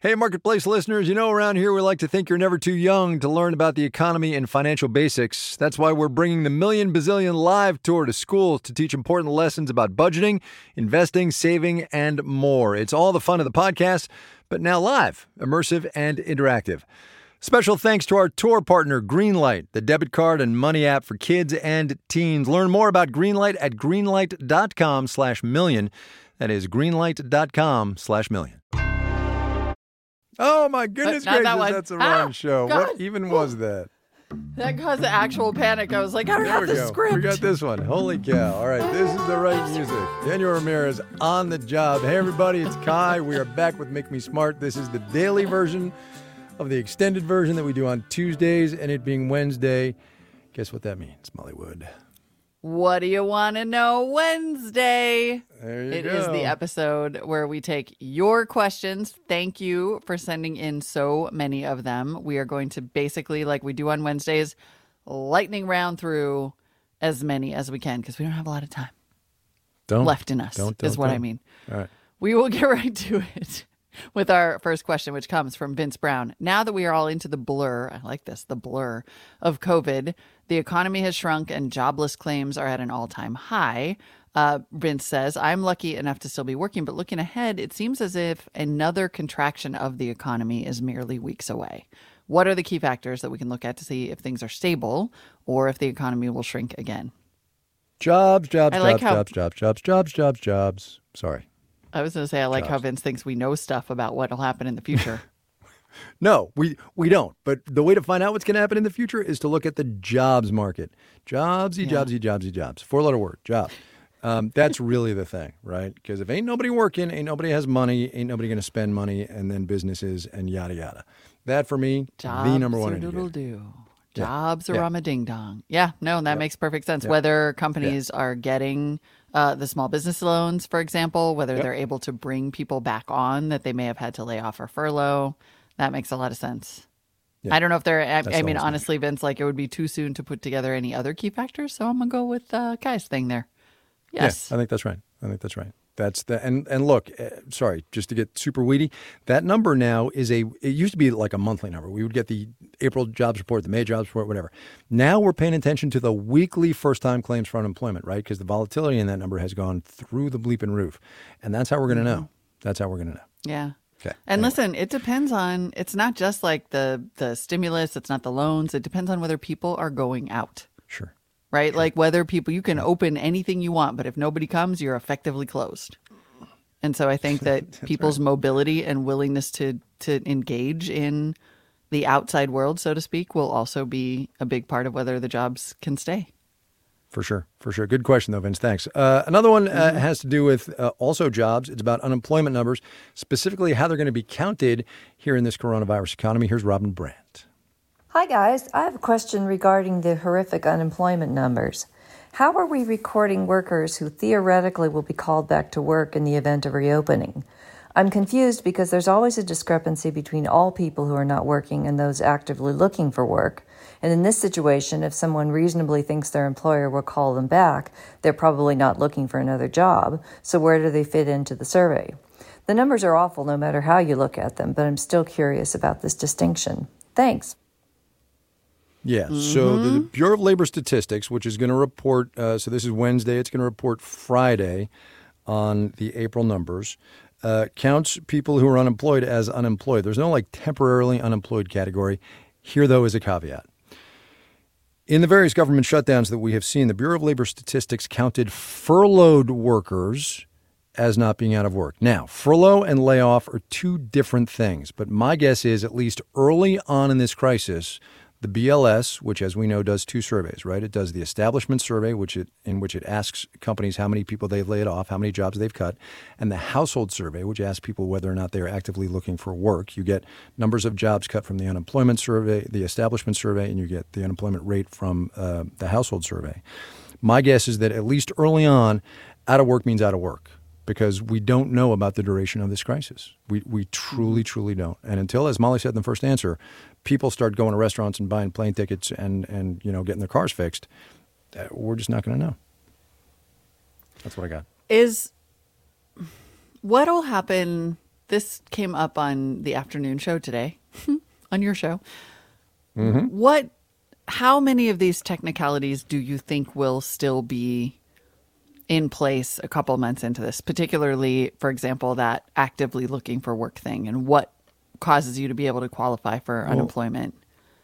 Hey, Marketplace listeners, around here we like to think you're never too young to learn about the economy and financial basics. That's why we're bringing the Million Bazillion Live Tour to schools to teach important lessons about budgeting, investing, saving, and more. It's all the fun of the podcast, but now live, immersive, and interactive. Special thanks to our tour partner, Greenlight, the debit card and money app for kids and teens. Learn more about Greenlight at greenlight.com/million. That is greenlight.com/million. Oh, my goodness gracious, that's the wrong show. God. What even was that? That caused actual panic. I was like, I don't have the script. We got this one. Holy cow. All right, this is the right music. Daniel Ramirez on the job. Hey, everybody, it's Kai. We are back with Make Me Smart. This is the daily version of the extended version that we do on Tuesdays, and it being Wednesday. Guess what that means, Molly Wood? What do you want to know Wednesday? There you go. It is the episode where we take your questions. Thank you for sending in so many of them. We are going to basically, like we do on Wednesdays, lightning round through as many as we can because we don't have a lot of time left in us, is what I mean. All right. We will get right to it with our first question, which comes from Vince Brown. Now that we are all into the blur, I like this, the blur of COVID, the economy has shrunk and jobless claims are at an all-time high. Vince says, I'm lucky enough to still be working, but looking ahead, it seems as if another contraction of the economy is merely weeks away. What are the key factors that we can look at to see if things are stable or if the economy will shrink again? Jobs. Sorry. I was going to say, I like how Vince thinks we know stuff about what will happen in the future. No, we don't. But the way to find out what's going to happen in the future is to look at the jobs market. Jobsy. Four-letter word, job. That's really the thing, right? Because if ain't nobody working, ain't nobody has money, ain't nobody going to spend money, and then businesses and yada, yada. That, for me, the number one indicator. Jobs are a ding dong. Yeah, no, that makes perfect sense. Whether companies are getting the small business loans, for example, whether they're able to bring people back on that they may have had to lay off or furlough, that makes a lot of sense. Yeah. I don't know if I mean, honestly, Vince, like it would be too soon to put together any other key factors. So I'm going to go with Kai's thing there. Yes. Yeah, I think that's right. That's and look, sorry, just to get super weedy, that number now it used to be like a monthly number. We would get the April jobs report, the May jobs report, whatever. Now we're paying attention to the weekly first-time claims for unemployment, right? Because the volatility in that number has gone through the bleeping roof. And that's how we're going to know. Yeah. Okay. And listen, it depends on, it's not just like the stimulus, it's not the loans. It depends on whether people are going out. Sure. Right? Sure. Like whether you can open anything you want, but if nobody comes, you're effectively closed. And so I think that people's mobility and willingness to engage in the outside world, so to speak, will also be a big part of whether the jobs can stay. For sure. Good question, though, Vince. Thanks. Another one has to do with also jobs. It's about unemployment numbers, specifically how they're going to be counted here in this coronavirus economy. Here's Robin Brandt. Hi, guys. I have a question regarding the horrific unemployment numbers. How are we recording workers who theoretically will be called back to work in the event of reopening? I'm confused because there's always a discrepancy between all people who are not working and those actively looking for work. And in this situation, if someone reasonably thinks their employer will call them back, they're probably not looking for another job. So where do they fit into the survey? The numbers are awful no matter how you look at them, but I'm still curious about this distinction. Thanks. Yeah, so the Bureau of Labor Statistics, which is going to report, so this is Wednesday, it's going to report Friday on the April numbers, counts people who are unemployed as unemployed. There's no like temporarily unemployed category. Here, though, is a caveat. In the various government shutdowns that we have seen, the Bureau of Labor Statistics counted furloughed workers as not being out of work. Now, furlough and layoff are two different things, but my guess is at least early on in this crisis, the BLS, which as we know does two surveys, right? It does the establishment survey, in which it asks companies how many people they've laid off, how many jobs they've cut, and the household survey, which asks people whether or not they're actively looking for work. You get numbers of jobs cut from the unemployment survey, the establishment survey, and you get the unemployment rate from the household survey. My guess is that at least early on, out of work means out of work, because we don't know about the duration of this crisis. We truly, truly don't. And until, as Molly said in the first answer, people start going to restaurants and buying plane tickets and getting their cars fixed, we're just not going to know. That's what I got. What'll happen this came up on the afternoon show today, on your show. How many of these technicalities do you think will still be in place a couple months into this, particularly, for example, that actively looking for work thing, and what causes you to be able to qualify for unemployment?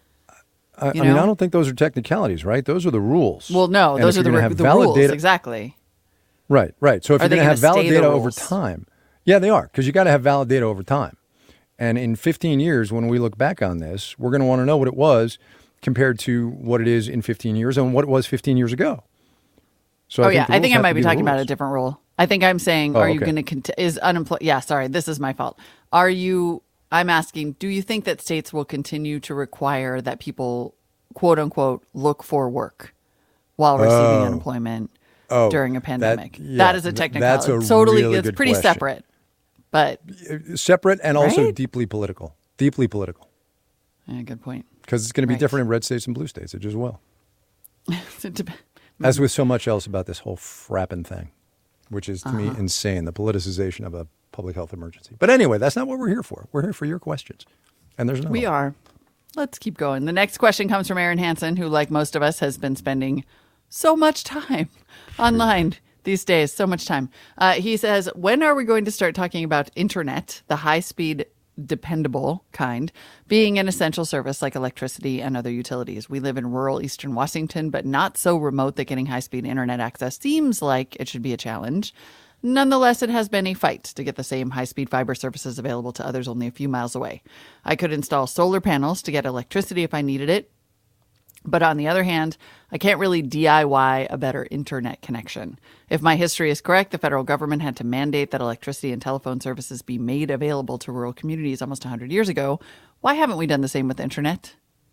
I mean, I don't think those are technicalities, right? Those are the rules. Well, no, And those if are you're the gonna have rules. valid data- Exactly. Right. So if Are you're they going to have gonna valid stay the data over rules? time, yeah, they are, because you got to have valid data over time. And in 15 years, when we look back on this, we're going to want to know what it was compared to what it is in 15 years and what it was 15 years ago. So I think I have might to be the talking about a rules. different rule. I think I'm saying, are you okay. going to is unemployed? Yeah, sorry, this is my fault. I'm asking, do you think that states will continue to require that people, quote unquote, look for work while receiving unemployment during a pandemic? That is a technicality. That's a totally, really it's good pretty question. separate, but Separate and also Right? deeply political. Deeply political. yeah, good point. Because it's going to be Right. different in red states and blue states. It just will. It dep- As with so much else about this whole frapping thing, which is to me Uh-huh. insane, the politicization of a public health emergency. But anyway, that's not what we're here for. We're here for your questions. And there's no We are. Let's keep going. The next question comes from Aaron Hansen, who, like most of us, has been spending so much time online these days. So much time. He says, when are we going to start talking about internet, the high-speed, dependable kind, being an essential service like electricity and other utilities? We live in rural eastern Washington, but not so remote that getting high-speed internet access seems like it should be a challenge. Nonetheless, it has been a fight to get the same high-speed fiber services available to others only a few miles away. I could install solar panels to get electricity if I needed it, but on the other hand, I can't really DIY a better internet connection. If my history is correct, the federal government had to mandate that electricity and telephone services be made available to rural communities almost 100 years ago. Why haven't we done the same with internet?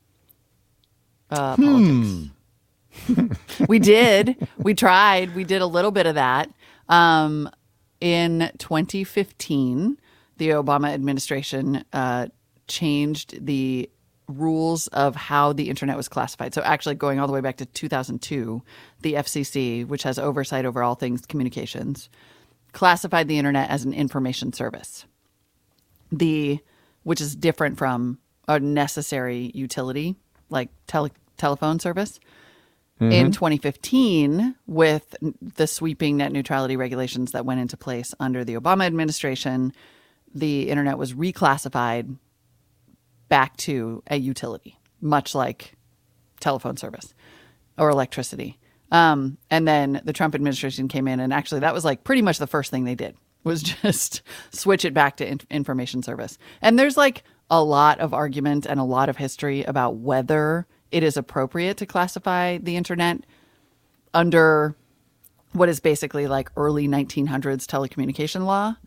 Politics. We did. We tried. We did a little bit of that. In 2015, the Obama administration changed the rules of how the internet was classified. So actually going all the way back to 2002, the FCC, which has oversight over all things communications, classified the internet as an information service, which is different from a necessary utility like telephone service. In 2015, with the sweeping net neutrality regulations that went into place under the Obama administration, the internet was reclassified back to a utility, much like telephone service or electricity. And then the Trump administration came in, and actually that was like pretty much the first thing they did was just switch it back to information service. And there's like a lot of argument and a lot of history about whether it is appropriate to classify the internet under what is basically like early 1900s telecommunication law.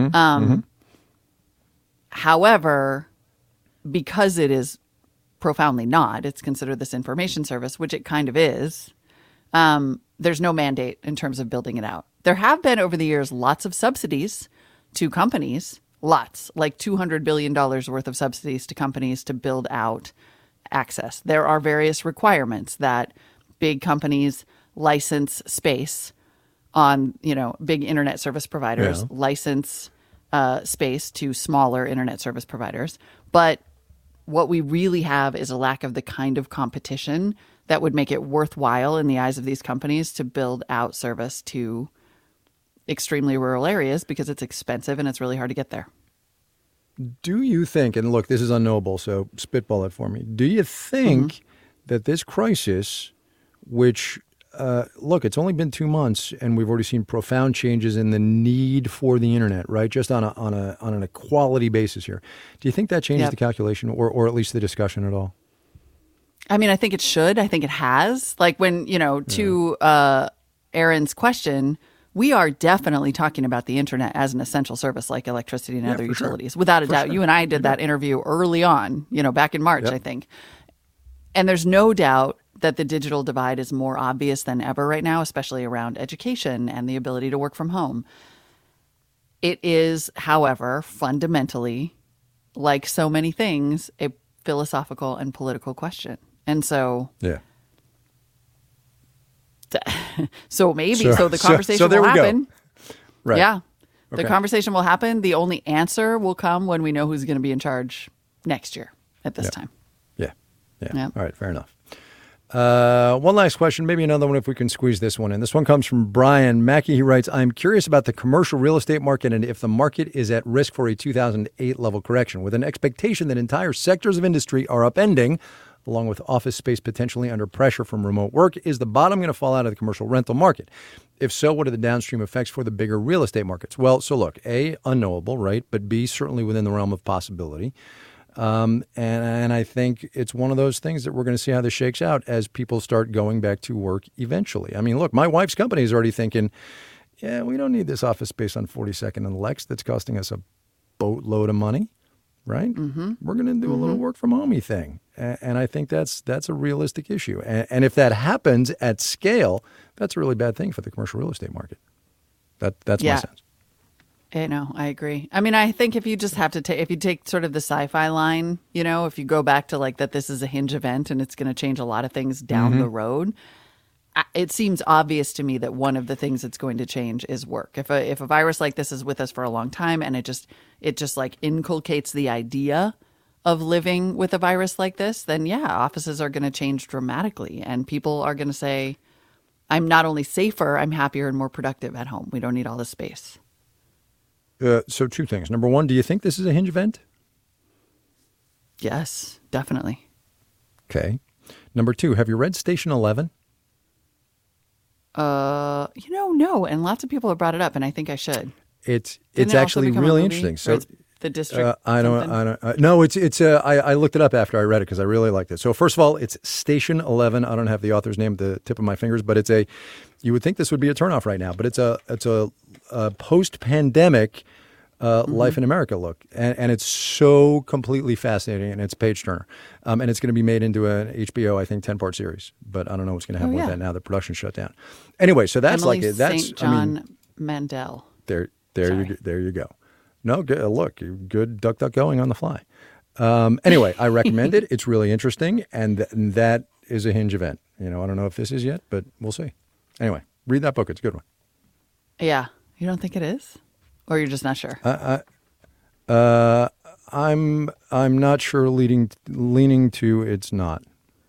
However, because it is profoundly not, it's considered this information service, which it kind of is. There's no mandate in terms of building it out. There have been over the years lots of subsidies to companies, lots, like $200 billion worth of subsidies to companies to build out access. There are various requirements that big companies license space on, big internet service providers, license space to smaller internet service providers. But what we really have is a lack of the kind of competition that would make it worthwhile in the eyes of these companies to build out service to extremely rural areas because it's expensive and it's really hard to get there. Do you think, and look, this is unknowable, so spitball it for me. Do you think that this crisis, which, look, it's only been 2 months and we've already seen profound changes in the need for the internet, right? Just on an equality basis here. Do you think that changes the calculation or at least the discussion at all? I mean, I think it should. I think it has. Like when, to Aaron's question, we are definitely talking about the internet as an essential service like electricity and other utilities. Sure. Without a doubt. Sure. You and I did that interview early on, back in March, I think. And there's no doubt that the digital divide is more obvious than ever right now, especially around education and the ability to work from home. It is, however, fundamentally, like so many things, a philosophical and political question. And so... So maybe the conversation will happen. Right. Yeah. The conversation will happen. The only answer will come when we know who's going to be in charge next year at this time. Yeah. Yep. All right. Fair enough. One last question, maybe another one if we can squeeze this one in. This one comes from Brian Mackey. He writes, I'm curious about the commercial real estate market and if the market is at risk for a 2008 level correction, with an expectation that entire sectors of industry are upending, along with office space potentially under pressure from remote work. Is the bottom going to fall out of the commercial rental market? If so, what are the downstream effects for the bigger real estate markets? Well, so look, A, unknowable, right? But B, certainly within the realm of possibility. And I think it's one of those things that we're going to see how this shakes out as people start going back to work eventually. I mean, look, my wife's company is already thinking, yeah, we don't need this office space on 42nd and Lex that's costing us a boatload of money, right? Mm-hmm. We're going to do a little work from home-y thing. And I think that's a realistic issue. And if that happens at scale, that's a really bad thing for the commercial real estate market. That's my sense. No, I agree. I mean, I think if you just have to take, if you take sort of the sci-fi line, you know, if you go back to like that this is a hinge event and it's going to change a lot of things down the road, it seems obvious to me that one of the things that's going to change is work. If a virus like this is with us for a long time and it just like inculcates the idea of living with a virus like this, then yeah, offices are going to change dramatically and people are going to say, I'm not only safer, I'm happier and more productive at home. We don't need all this space. So two things. Number one, do you think this is a hinge event? Yes, definitely. Okay. Number two, have you read Station 11? No. And lots of people have brought it up, and I think I should. It's actually really interesting. So the district. I don't. No, it's. I looked it up after I read it because I really liked it. So first of all, it's Station 11. I don't have the author's name at the tip of my fingers, but it's a. You would think this would be a turnoff right now, but it's a post-pandemic life in America look, and it's so completely fascinating, and it's page turner, and it's going to be made into an HBO, I think, 10-part series. But I don't know what's going to happen with that now. The production shut down. Anyway, so that's Emily like it. That's St. John Mandel. There you go. No, good, look, good duck going on the fly. Anyway, I recommend it. It's really interesting, and that is a hinge event. You know, I don't know if this is yet, but we'll see. Anyway, read that book. It's a good one. Yeah. You don't think it is? Or you're just not sure? I'm not sure, leaning to it's not.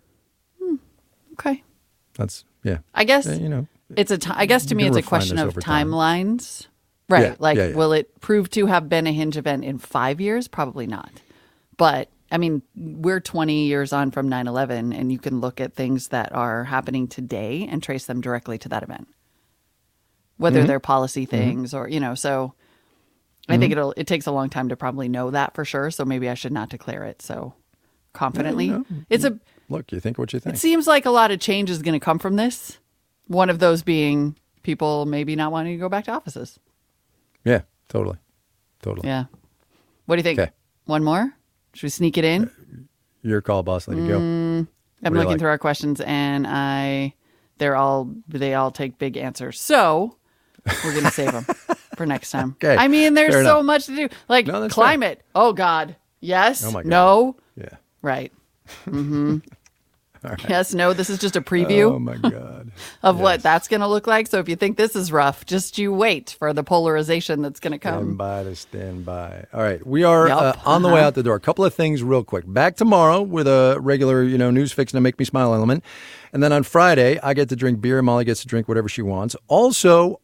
Okay. That's, yeah. I guess, it's I guess to me it's a question of timelines. Right. Yeah, will it prove to have been a hinge event in 5 years? Probably not. But I mean, we're 20 years on from 9/11, and you can look at things that are happening today and trace them directly to that event, whether they're policy things or, so I think it takes a long time to probably know that for sure. So maybe I should not declare it so confidently. Look, you think what you think. It seems like a lot of change is going to come from this. One of those being people maybe not wanting to go back to offices. Yeah, totally. Yeah. What do you think? Okay. One more? Should we sneak it in? Your call, boss. Let it go. I'm looking through our questions, and they all take big answers. So we're going to save them for next time. Okay. I mean, there's so much to do. Like climate. Fair. Oh, God. Yes. Oh, my God. No. Yeah. Right. Mm-hmm. Right. Yes, no, this is just a preview. Oh, my God. of what that's going to look like. So if you think this is rough, just you wait for the polarization that's going to come. Stand by. All right. We are on the way out the door. A couple of things real quick. Back tomorrow with a regular, news fix and a make me smile element. And then on Friday, I get to drink beer. Molly gets to drink whatever she wants. Also,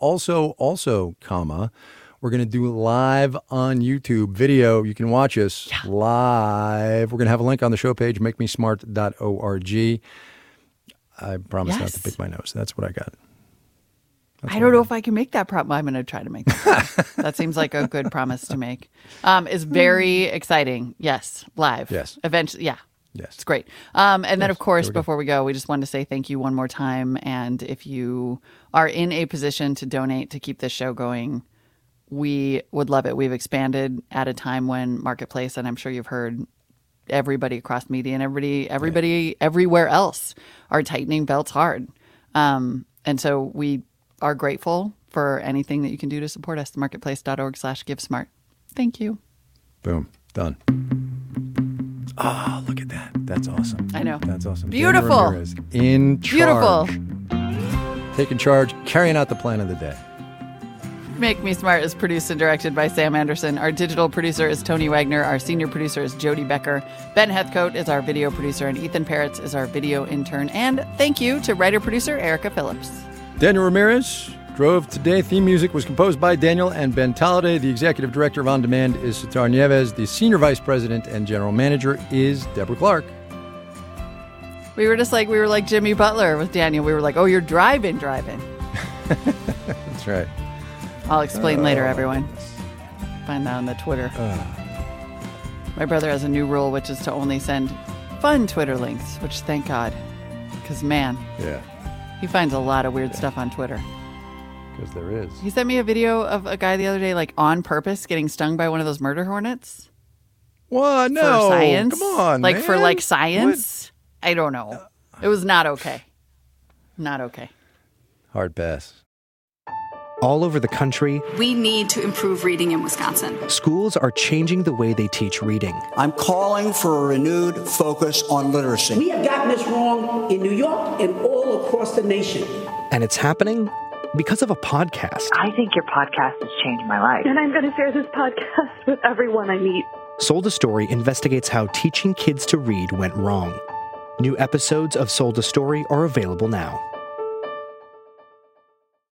we're going to do live on YouTube video. You can watch us live. We're going to have a link on the show page, makemesmart.org. I promise not to pick my nose. That's what I got. I don't know if I can make that promise. I'm going to try to make that. That seems like a good promise to make. It's very exciting. Yes. Live. Yes. Eventually. Yeah. Yes. It's great. And then, of course, before we go, we just wanted to say thank you one more time. And if you are in a position to donate to keep this show going, we would love it. We've expanded at a time when Marketplace, and I'm sure you've heard everybody across media and everybody everywhere else are tightening belts hard. And so we are grateful for anything that you can do to support us. Marketplace.org/GiveSmart. Thank you. Boom. Done. Oh, look at that. That's awesome. I know. That's awesome. Beautiful. In charge. Beautiful. Taking charge, carrying out the plan of the day. Make Me Smart is produced and directed by Sam Anderson. Our digital producer is Tony Wagner. Our senior producer is Jody Becker. Ben Heathcote is our video producer, and Ethan Peretz is our video intern. And thank you to writer-producer Erica Phillips. Daniel Ramirez drove today. Theme music was composed by Daniel and Ben Tolliday. The executive director of On Demand is Sitar Nieves. The senior vice president and general manager is Deborah Clark. We were like Jimmy Butler with Daniel. We were like, oh, you're driving. That's right. I'll explain later, everyone. Find that on the Twitter. My brother has a new rule, which is to only send fun Twitter links, which thank God. Because, man, he finds a lot of weird stuff on Twitter. Because there is. He sent me a video of a guy the other day, like, on purpose getting stung by one of those murder hornets. What? No. For science. Come on, like, man. for, like, science. What? I don't know. It was not okay. Not okay. Hard pass. All over the country, we need to improve reading in Wisconsin. Schools are changing the way they teach reading. I'm calling for a renewed focus on literacy. We have gotten this wrong in New York and all across the nation. And it's happening because of a podcast. I think your podcast has changed my life. And I'm going to share this podcast with everyone I meet. Sold a Story investigates how teaching kids to read went wrong. New episodes of Sold a Story are available now.